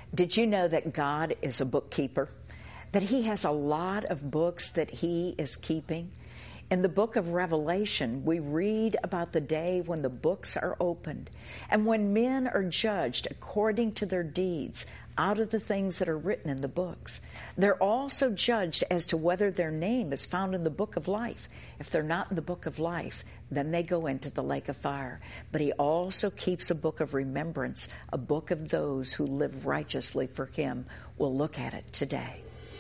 Did you know that God is a bookkeeper? That He has a lot of books that He is keeping? In the book of Revelation, we read about the day when the books are opened and when men are judged according to their deeds out of the things that are written in the books. They're also judged as to whether their name is found in the book of life. If they're not in the book of life, then they go into the lake of fire. But He also keeps a book of remembrance, a book of those who live righteously for Him. We'll look at it today.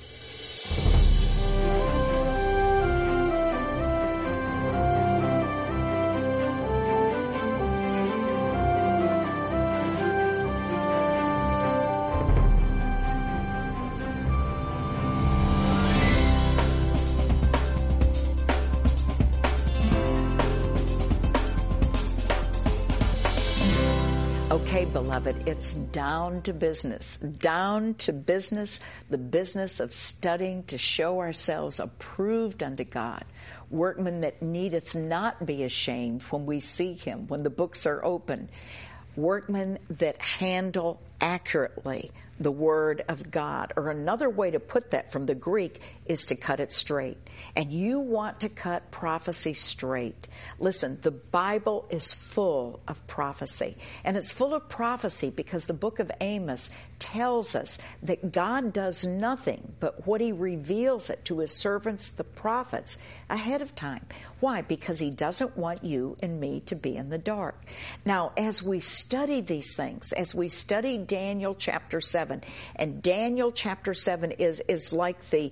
Okay, beloved, it's down to business, the business of studying to show ourselves approved unto God, workmen that needeth not be ashamed when we see Him, when the books are open, workmen that handle accurately the Word of God. Or another way to put that from the Greek is to cut it straight. And you want to cut prophecy straight. Listen, the Bible is full of prophecy. And it's full of prophecy because the book of Amos tells us that God does nothing but what He reveals it to His servants, the prophets, ahead of time. Why? Because He doesn't want you and me to be in the dark. Now, as we study these things, as we study Daniel chapter 7, and Daniel chapter 7 is like the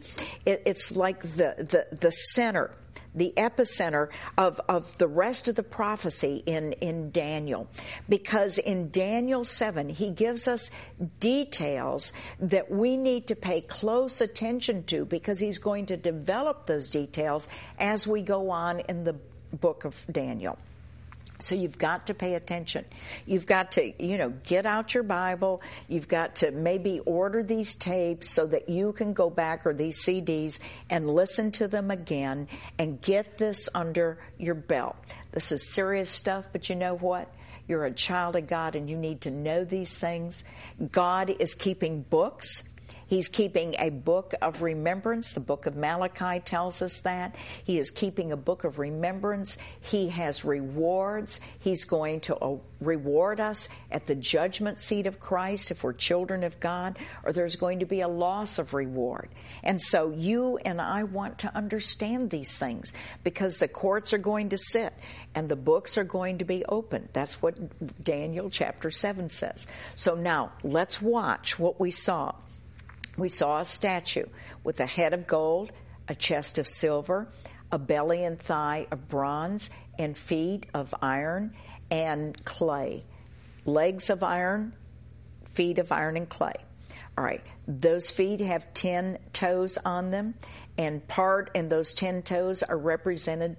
center, the epicenter of the rest of the prophecy in Daniel. Because in Daniel 7, he gives us details that we need to pay close attention to because he's going to develop those details as we go on in the book of Daniel. So you've got to pay attention. You've got to, get out your Bible. You've got to maybe order these tapes so that you can go back, or these CDs, and listen to them again and get this under your belt. This is serious stuff, but you know what? You're a child of God and you need to know these things. God is keeping books. He's keeping a book of remembrance. The book of Malachi tells us that. He is keeping a book of remembrance. He has rewards. He's going to reward us at the judgment seat of Christ if we're children of God, or there's going to be a loss of reward. And so you and I want to understand these things because the courts are going to sit and the books are going to be opened. That's what Daniel chapter 7 says. So now let's watch what we saw. We saw a statue with a head of gold, a chest of silver, a belly and thigh of bronze, and feet of iron and clay. Legs of iron, feet of iron and clay. All right, those feet have 10 toes on them, and those 10 toes are representative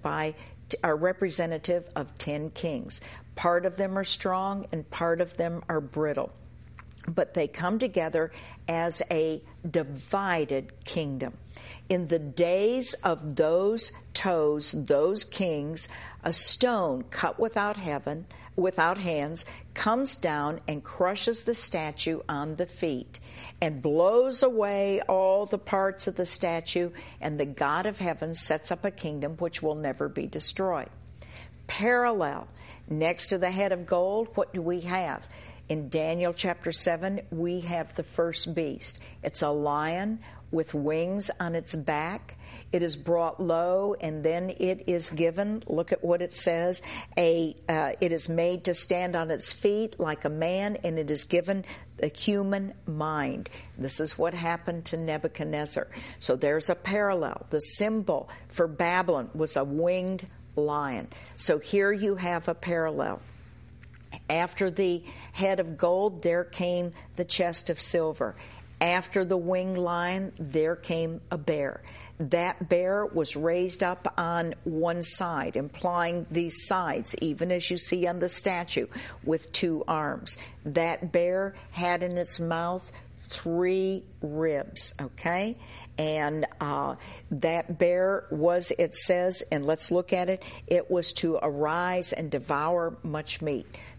of 10 kings. Part of them are strong and part of them are brittle. But they come together as a divided kingdom. In the days of those toes, those kings, a stone cut without hands, comes down and crushes the statue on the feet and blows away all the parts of the statue, and the God of heaven sets up a kingdom which will never be destroyed. Parallel, next to the head of gold, what do we have? In Daniel chapter 7, we have the first beast. It's a lion with wings on its back. It is brought low, and then it is given, look at what it says, it is made to stand on its feet like a man, and it is given a human mind. This is what happened to Nebuchadnezzar. So there's a parallel. The symbol for Babylon was a winged lion. So here you have a parallel. After the head of gold, there came the chest of silver. After the winged lion, there came a bear. That bear was raised up on one side, implying these sides, even as you see on the statue, with 2 arms. That bear had in its mouth 3 ribs, okay? And that bear was, it says, and let's look at it, it was to arise and devour much meat.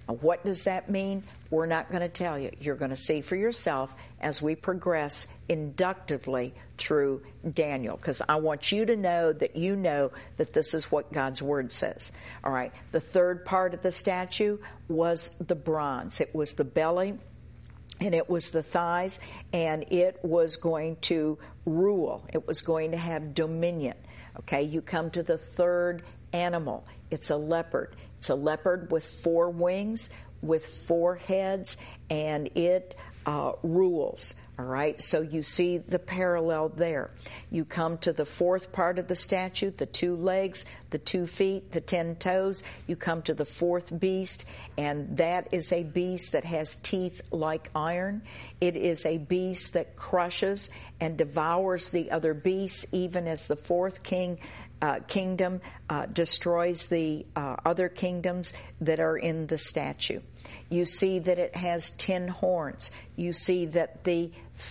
What does that mean? We're not going to tell you. You're going to see for yourself as we progress inductively through Daniel, because I want you to know that this is what God's Word says. All right. The third part of the statue was the bronze. It was the belly and it was the thighs, and it was going to rule. It was going to have dominion. Okay. You come to the third animal. It's a leopard. It's a leopard with 4 wings, with 4 heads, and it rules. All right, so you see the parallel there. You come to the fourth part of the statue, the 2 legs, the 2 feet, the 10 toes. You come to the fourth beast, and that is a beast that has teeth like iron. It is a beast that crushes and devours the other beasts, even as the fourth kingdom destroys the other kingdoms that are in the statue. You see that it has 10 horns. You see that the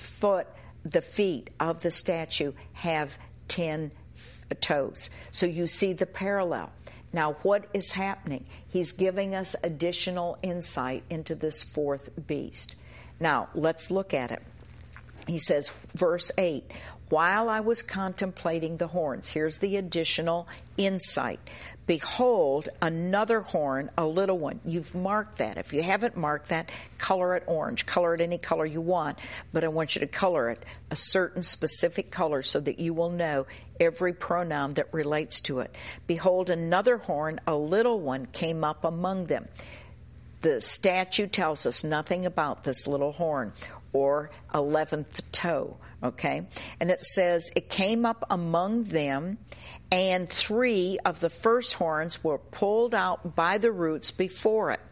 feet of the statue have 10 toes. So you see the parallel. Now, what is happening? He's giving us additional insight into this fourth beast. Now, let's look at it. He says, verse 8, while I was contemplating the horns, here's the additional insight. Behold, another horn, a little one. You've marked that. If you haven't marked that, color it orange. Color it any color you want, but I want you to color it a certain specific color so that you will know every pronoun that relates to it. Behold, another horn, a little one, came up among them. The statue tells us nothing about this little horn or 11th toe, okay? And it says, it came up among them, and 3 of the first horns were pulled out by the roots before it.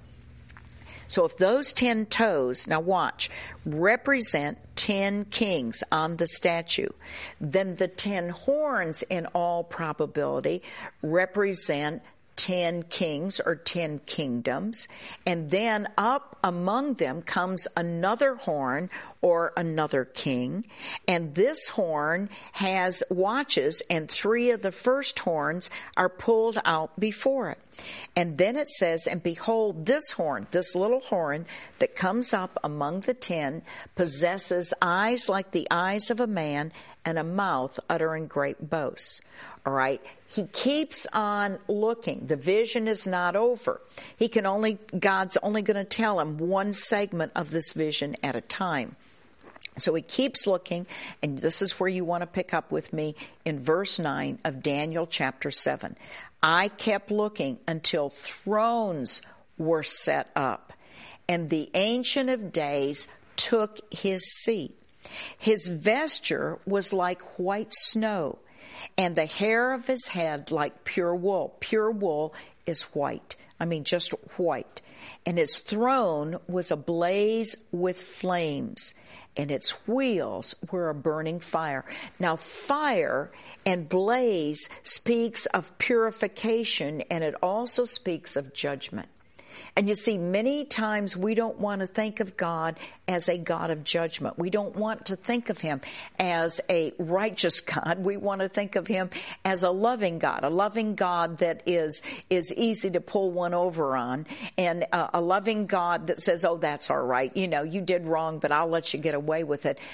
So if those 10 toes, now watch, represent 10 kings on the statue, then the 10 horns in all probability represent 10 kings or 10 kingdoms, and then up among them comes another horn or another king, and this horn has watches, and 3 of the first horns are pulled out before it. And then it says, and behold, this horn, this little horn that comes up among the 10, possesses eyes like the eyes of a man and a mouth uttering great boasts. All right. He keeps on looking. The vision is not over. God's only going to tell him one segment of this vision at a time. So he keeps looking, and this is where you want to pick up with me in verse 9 of Daniel chapter 7. I kept looking until thrones were set up, and the Ancient of Days took his seat. His vesture was like white snow, and the hair of his head like pure wool. Pure wool is white. I mean, just white. And his throne was ablaze with flames, and its wheels were a burning fire. Now, fire and blaze speaks of purification, and it also speaks of judgment. And you see, many times we don't want to think of God as a God of judgment. We don't want to think of him as a righteous God. We want to think of him as a loving God that is easy to pull one over on, and a loving God that says, oh, that's all right. You know, you did wrong, but I'll let you get away with it.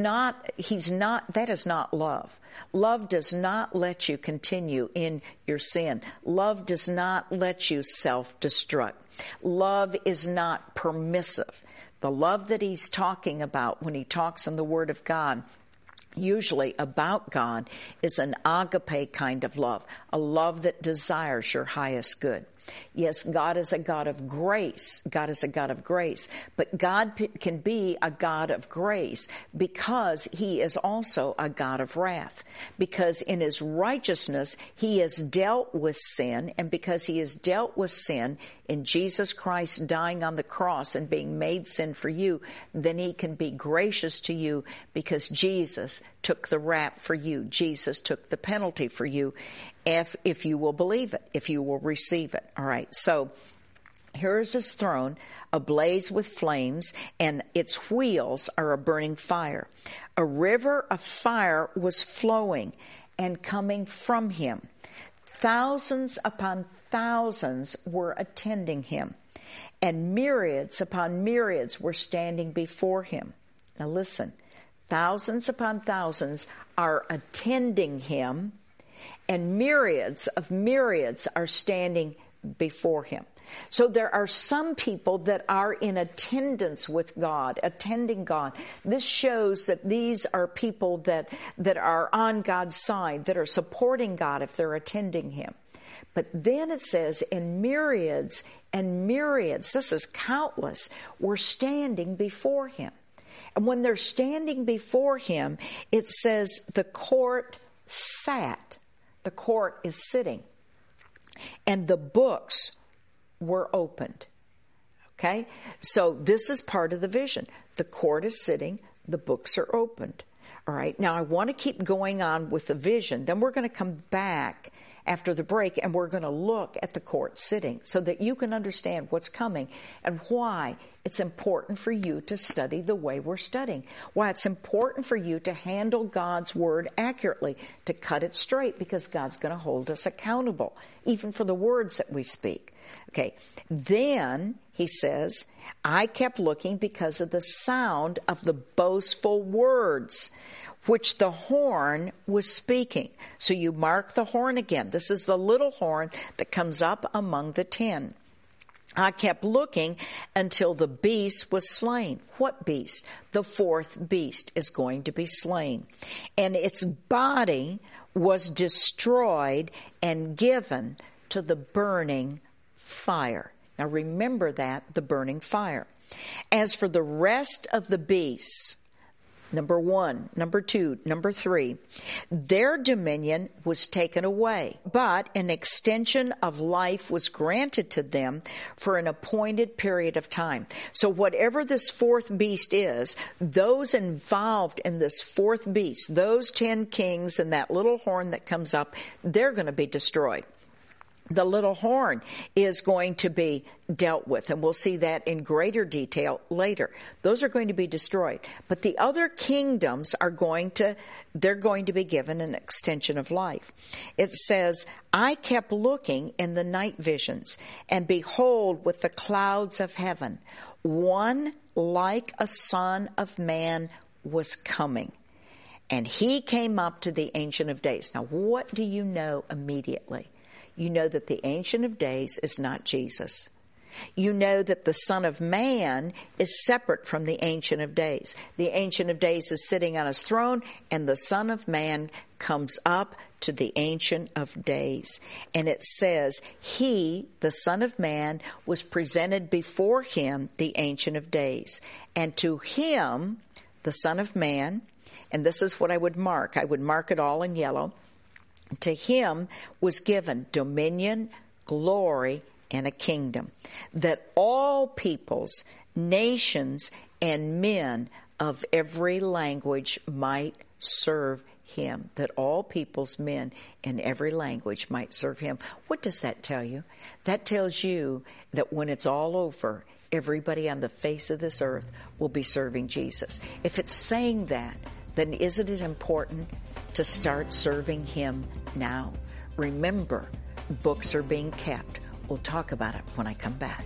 That is not love. Love does not let you continue in your sin. Love does not let you self-destruct. Love is not permissive. The love that he's talking about when he talks in the Word of God, usually about God, is an agape kind of love, a love that desires your highest good. Yes, God is a God of grace. God is a God of grace. But God can be a God of grace because he is also a God of wrath. Because in his righteousness, he has dealt with sin. And because he has dealt with sin in Jesus Christ dying on the cross and being made sin for you, then he can be gracious to you because Jesus took the rap for you. Jesus took the penalty for you. If you will believe it, if you will receive it. All right. So here's his throne ablaze with flames, and its wheels are a burning fire. A river of fire was flowing and coming from him. Thousands upon thousands were attending him. and myriads upon myriads were standing before him. Now listen, thousands upon thousands are attending him, and myriads of myriads are standing before him. So there are some people that are in attendance with God, attending God. This shows that these are people that are on God's side, that are supporting God if they're attending him. But then it says, in myriads and myriads, this is countless, were standing before him. And when they're standing before him, it says the court sat. The court is sitting. And the books were opened. Okay? So this is part of the vision. The court is sitting, the books are opened. All right. Now I want to keep going on with the vision. Then we're going to come back after the break and we're going to look at the court sitting so that you can understand what's coming and why it's important for you to study the way we're studying. Why it's important for you to handle God's word accurately, to cut it straight, because God's going to hold us accountable, even for the words that we speak. Okay. Then he says, I kept looking because of the sound of the boastful words which the horn was speaking. So you mark the horn again. This is the little horn that comes up among the 10. I kept looking until the beast was slain. What beast? The fourth beast is going to be slain. And its body was destroyed and given to the burning fire. Now remember that, the burning fire. As for the rest of the beasts, number 1, number 2, number 3, their dominion was taken away, but an extension of life was granted to them for an appointed period of time. So whatever this fourth beast is, those involved in this fourth beast, those 10 kings and that little horn that comes up, they're going to be destroyed. The little horn is going to be dealt with, and we'll see that in greater detail later. Those are going to be destroyed. But the other kingdoms they're going to be given an extension of life. It says, I kept looking in the night visions, and behold, with the clouds of heaven, one like a son of man was coming. And he came up to the Ancient of Days. Now, what do you know immediately? You know that the Ancient of Days is not Jesus. You know that the Son of Man is separate from the Ancient of Days. The Ancient of Days is sitting on his throne, and the Son of Man comes up to the Ancient of Days. And it says, he, the Son of Man, was presented before him, the Ancient of Days. And to him, the Son of Man, and this is what I would mark it all in yellow, to him was given dominion, glory, and a kingdom, that all peoples, nations, and men of every language might serve him. That all peoples, men in every language might serve him. What does that tell you? That tells you that when it's all over, everybody on the face of this earth will be serving Jesus. If it's saying that, then isn't it important to start serving him now? Remember, books are being kept. We'll talk about it when I come back.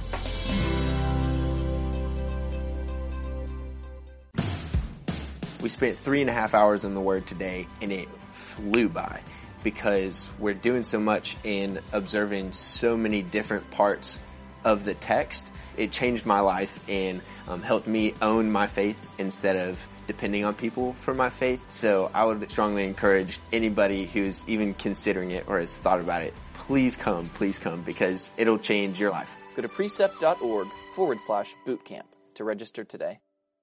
We spent 3.5 hours on the Word today, and it flew by because we're doing so much in observing so many different parts of the text. It changed my life and helped me own my faith instead of depending on people for my faith. So I would strongly encourage anybody who's even considering it or has thought about it, please come because it'll change your life. Go to precept.org/bootcamp to register today.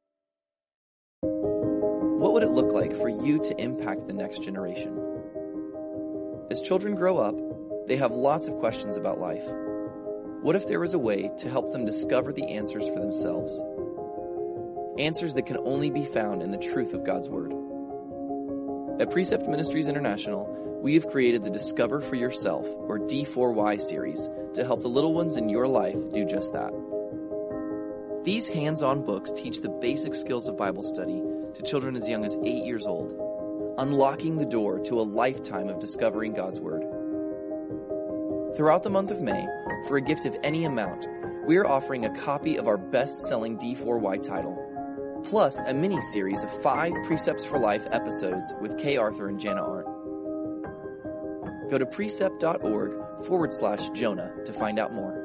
What would it look like for you to impact the next generation? As children grow up, they have lots of questions about life. What if there was a way to help them discover the answers for themselves? Answers that can only be found in the truth of God's Word. At Precept Ministries International, we have created the Discover for Yourself, or D4Y series, to help the little ones in your life do just that. These hands-on books teach the basic skills of Bible study to children as young as 8 years old, unlocking the door to a lifetime of discovering God's Word. Throughout the month of May, for a gift of any amount, we're offering a copy of our best-selling D4Y title, plus a mini-series of 5 Precepts for Life episodes with Kay Arthur and Jana Arndt. Go to precept.org/Jonah to find out more.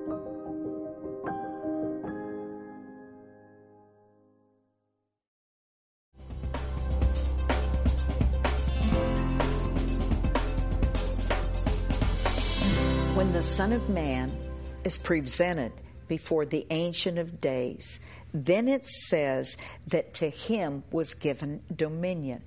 When the Son of Man is presented before the Ancient of Days, then it says that to him was given dominion,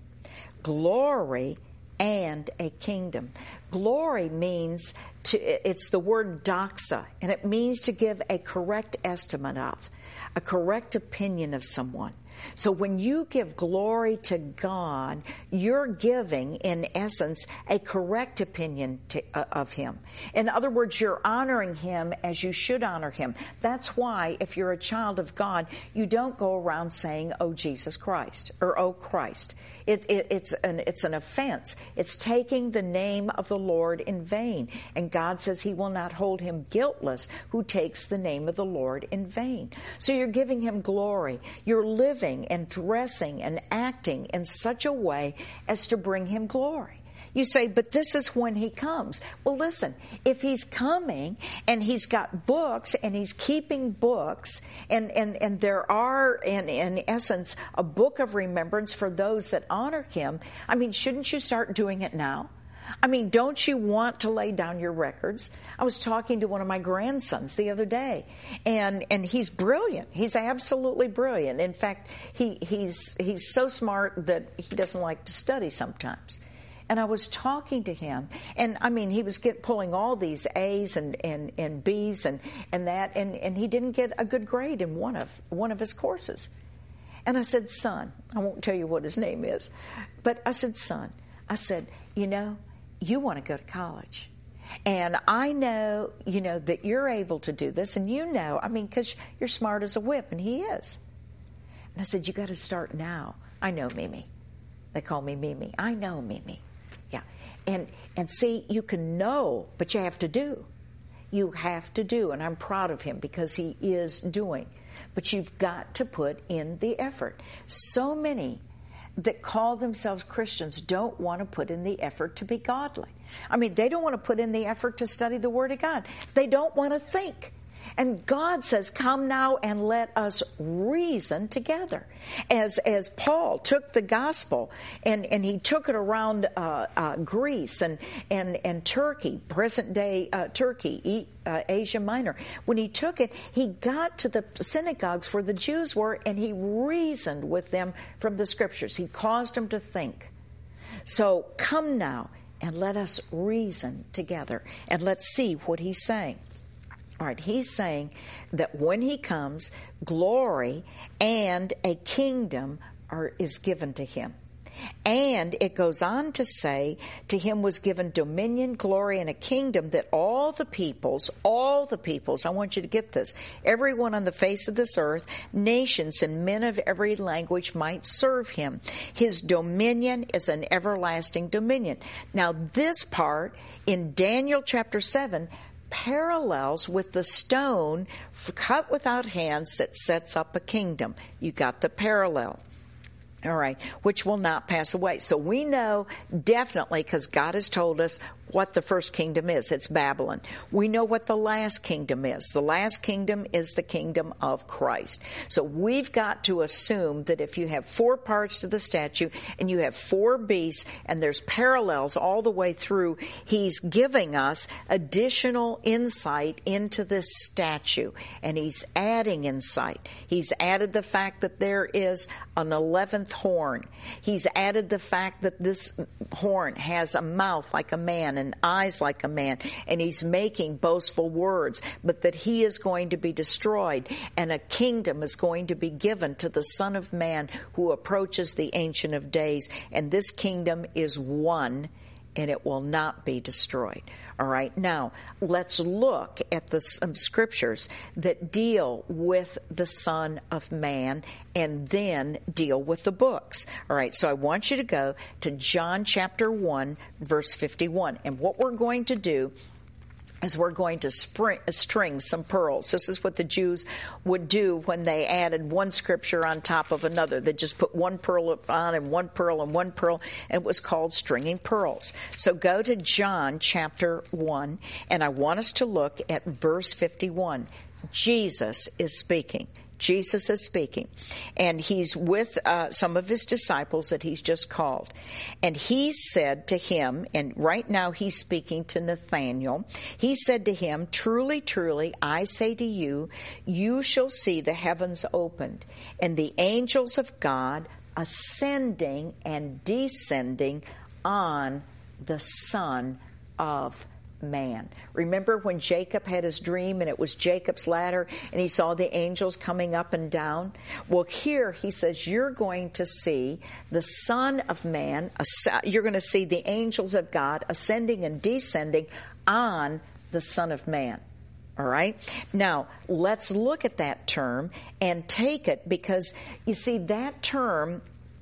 glory, and a kingdom. Glory means it's the word doxa, and it means to give a correct estimate of, a correct opinion of someone. So when you give glory to God, you're giving, in essence, a correct opinion of Him. In other words, you're honoring Him as you should honor Him. That's why, if you're a child of God, you don't go around saying, "Oh, Jesus Christ," or "Oh, Christ." It's an offense. It's taking the name of the Lord in vain. And God says He will not hold him guiltless who takes the name of the Lord in vain. So you're giving Him glory. You're living and dressing and acting in such a way as to bring Him glory. You say, but this is when He comes. Well, listen, if He's coming and He's got books and He's keeping books and there are, in essence, a book of remembrance for those that honor Him, I mean, shouldn't you start doing it now? I mean, don't you want to lay down your records? I was talking to one of my grandsons the other day, and he's brilliant. He's absolutely brilliant. In fact, he's so smart that he doesn't like to study sometimes. And I was talking to him, and I mean, he was pulling all these A's and B's and that, and he didn't get a good grade in one of his courses. And I said, "Son," I won't tell you what his name is, but I said, "Son," I said, "You know, you want to go to college. And I know, you know, that you're able to do this, and you know, I mean, because you're smart as a whip," and he is. And I said, "You got to start now." I know Mimi. They call me Mimi. I know Mimi. Yeah. And see, you can know, but you have to do. You have to do, and I'm proud of him because he is doing. But you've got to put in the effort. So many that call themselves Christians don't want to put in the effort to be godly. I mean, they don't want to put in the effort to study the Word of God. They don't want to think. And God says, "Come now and let us reason together." As Paul took the gospel and he took it around Greece and Turkey, present day Turkey, Asia Minor. When he took it, he got to the synagogues where the Jews were, and he reasoned with them from the Scriptures. He caused them to think. So come now and let us reason together, and let's see what he's saying. All right, he's saying that when he comes, glory and a kingdom is given to him. And it goes on to say, to him was given dominion, glory, and a kingdom that all the peoples, I want you to get this, everyone on the face of this earth, nations and men of every language might serve him. His dominion is an everlasting dominion. Now this part in Daniel chapter 7 parallels with the stone cut without hands that sets up a kingdom. You got the parallel. All right, which will not pass away. So we know definitely, because God has told us what the first kingdom is. It's Babylon. We know what the last kingdom is. The last kingdom is the kingdom of Christ. So we've got to assume that if you have 4 parts to the statue and you have 4 beasts and there's parallels all the way through, he's giving us additional insight into this statue, and he's adding insight. He's added the fact that there is an 11th horn. He's added the fact that this horn has a mouth like a man and eyes like a man, and he's making boastful words, but that he is going to be destroyed, and a kingdom is going to be given to the Son of Man who approaches the Ancient of Days, and this kingdom is one, and it will not be destroyed. All right, now let's look at some scriptures that deal with the Son of Man and then deal with the books. All right, so I want you to go to John chapter 1, verse 51. And what we're going to do, is we're going to string some pearls. This is what the Jews would do when they added one scripture on top of another. They just put one pearl on and one pearl and one pearl, and it was called stringing pearls. So go to John chapter 1, and I want us to look at verse 51. Jesus is speaking. Jesus is speaking, and he's with some of his disciples that he's just called. And he said to him, and right now he's speaking to Nathanael, he said to him, "Truly, truly, I say to you, you shall see the heavens opened, and the angels of God ascending and descending on the Son of Man." Remember when Jacob had his dream and it was Jacob's ladder and he saw the angels coming up and down? Well, here he says you're going to see the Son of Man, you're going to see the angels of God ascending and descending on the Son of Man. All right? Now, let's look at that term and take it, because you see that term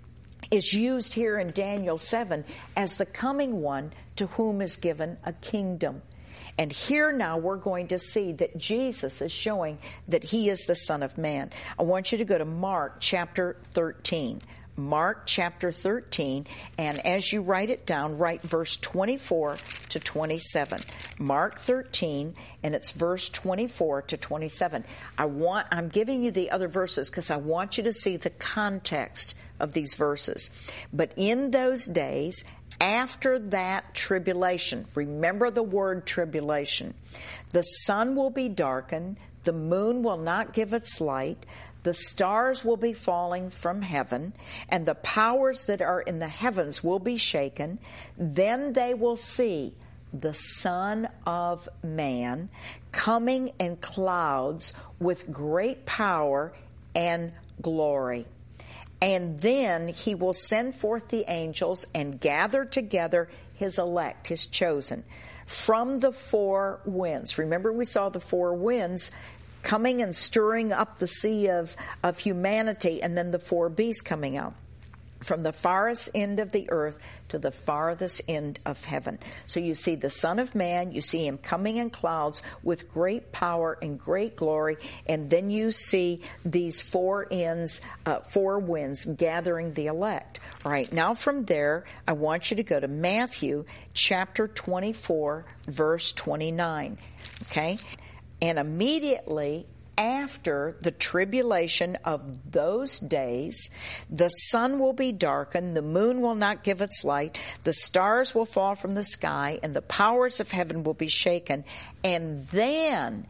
is used here in Daniel 7 as the coming one to whom is given a kingdom. And here now we're going to see that Jesus is showing that he is the Son of Man. I want you to go to Mark chapter 13. Mark chapter 13, and as you write it down, write verse 24 to 27. Mark 13, and it's verse 24 to 27. I'm giving you the other verses because I want you to see the context of these verses. But in those days, after that tribulation, remember the word tribulation, the sun will be darkened, the moon will not give its light, the stars will be falling from heaven, and the powers that are in the heavens will be shaken. Then they will see the Son of Man coming in clouds with great power and glory. And then he will send forth the angels and gather together his elect, his chosen, from the four winds. Remember, we saw the four winds coming and stirring up the sea of humanity, and then the four beasts coming out. From the farthest end of the earth to the farthest end of heaven. So you see the Son of Man, you see him coming in clouds with great power and great glory, and then you see these four winds gathering the elect. All right, now from there, I want you to go to Matthew chapter 24, verse 29. Okay? And immediately after the tribulation of those days, the sun will be darkened, the moon will not give its light, the stars will fall from the sky, and the powers of heaven will be shaken. And then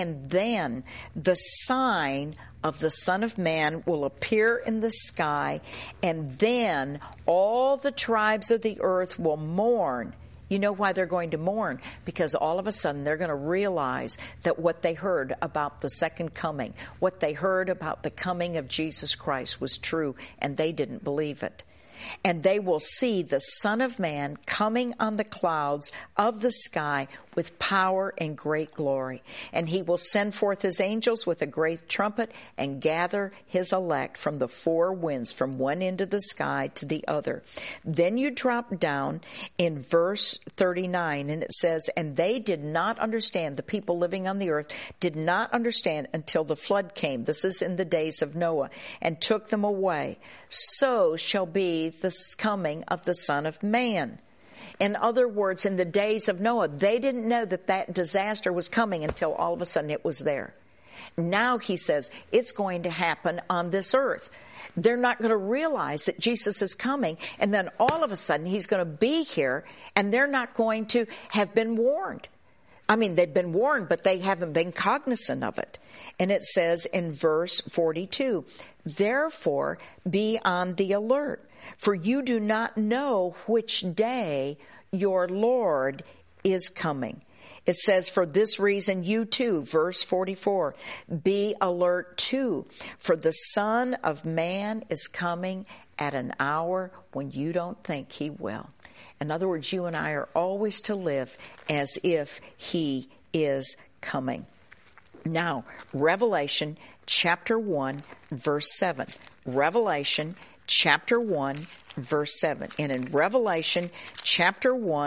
the sign of the Son of Man will appear in the sky, and then all the tribes of the earth will mourn. You know why they're going to mourn? Because all of a sudden they're going to realize that what they heard about the second coming, what they heard about the coming of Jesus Christ was true, and they didn't believe it. And they will see the Son of Man coming on the clouds of the sky with power and great glory. And he will send forth his angels with a great trumpet and gather his elect from the four winds, from one end of the sky to the other. Then you drop down in verse 39, and it says, and they did not understand, the people living on the earth did not understand until the flood came. This is in the days of Noah, and took them away. So shall be the coming of the Son of Man. In other words, in the days of Noah, they didn't know that disaster was coming until all of a sudden it was there. Now he says it's going to happen on this earth. They're not going to realize that Jesus is coming, and then all of a sudden he's going to be here, and they're not going to have been warned. I mean, they've been warned, but they haven't been cognizant of it. And it says in verse 42, therefore be on the alert, for you do not know which day your Lord is coming. It says, for this reason, you too, verse 44, be alert too, for the Son of Man is coming at an hour when you don't think he will. In other words, you and I are always to live as if he is coming. Now, Revelation chapter 1, verse 7. Revelation chapter 1, verse 7. And in Revelation chapter 1,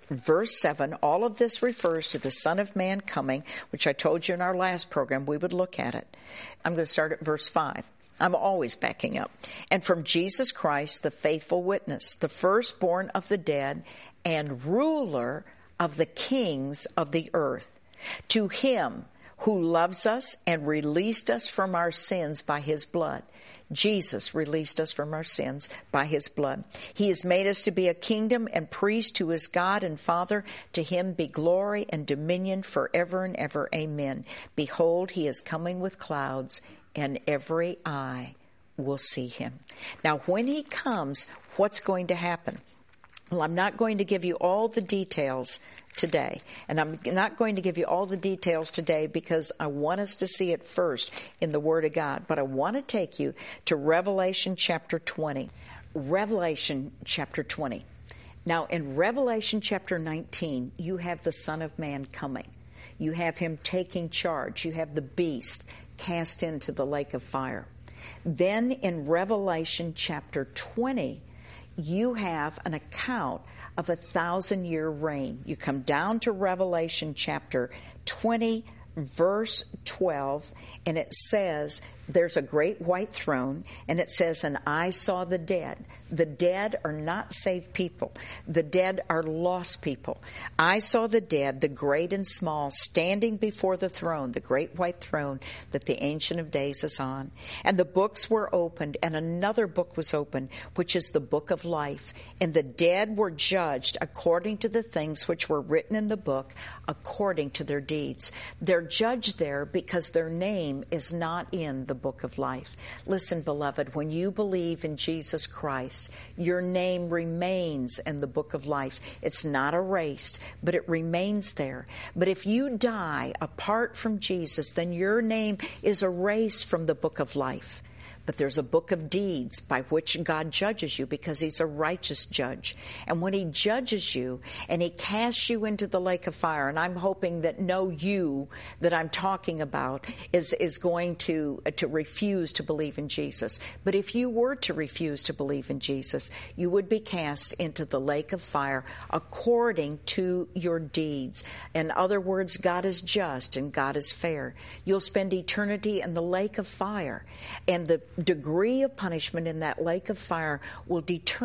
verse 7, all of this refers to the Son of Man coming, which I told you in our last program we would look at it. I'm going to start at verse 5. I'm always backing up. And from Jesus Christ, the faithful witness, the firstborn of the dead and ruler of the kings of the earth, to him who loves us and released us from our sins by his blood. Jesus released us from our sins by his blood. He has made us to be a kingdom and priest to his God and Father. To him be glory and dominion forever and ever. Amen. Behold, he is coming with clouds, and every eye will see him. Now, when he comes, what's going to happen? Well, I'm not going to give you all the details today. And I'm not going to give you all the details today because I want us to see it first in the Word of God. But I want to take you to Revelation chapter 20. Revelation chapter 20. Now, in Revelation chapter 19, you have the Son of Man coming. You have him taking charge. You have the beast cast into the lake of fire. Then in Revelation chapter 20, you have an account of 1,000-year reign. You come down to Revelation chapter 20, verse 12, and it says, there's a great white throne, and it says, and I saw the dead. The dead are not saved people. The dead are lost people. I saw the dead, the great and small, standing before the throne, the great white throne that the Ancient of Days is on. And the books were opened, and another book was opened, which is the book of life. And the dead were judged according to the things which were written in the book, according to their deeds. They're judged there because their name is not in the book of life. Listen, beloved, when you believe in Jesus Christ, your name remains in the book of life. It's not erased, but it remains there. But if you die apart from Jesus, then your name is erased from the book of life. But there's a book of deeds by which God judges you because he's a righteous judge. And when he judges you and he casts you into the lake of fire, and I'm hoping that no you that I'm talking about is going to refuse to believe in Jesus. But if you were to refuse to believe in Jesus, you would be cast into the lake of fire according to your deeds. In other words, God is just and God is fair. You'll spend eternity in the lake of fire, and the degree of punishment in that lake of fire will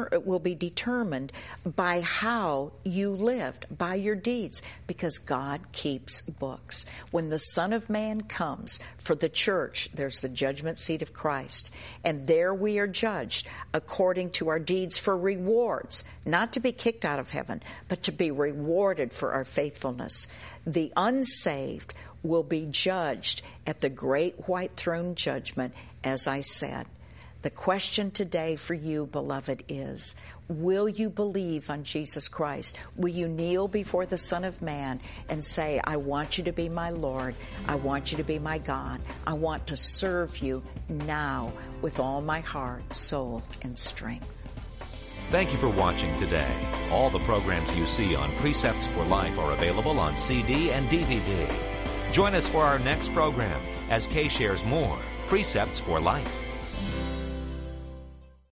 be determined by how you lived, by your deeds, because God keeps books. When the Son of Man comes for the church, there's the judgment seat of Christ, and there we are judged according to our deeds for rewards, not to be kicked out of heaven, but to be rewarded for our faithfulness. The unsaved will be judged at the great white throne judgment, as I said. The question today for you, beloved, is, will you believe on Jesus Christ? Will you kneel before the Son of Man and say, I want you to be my Lord. I want you to be my God. I want to serve you now with all my heart, soul, and strength. Thank you for watching today. All the programs you see on Precepts for Life are available on CD and DVD. Join us for our next program as Kay shares more Precepts for Life.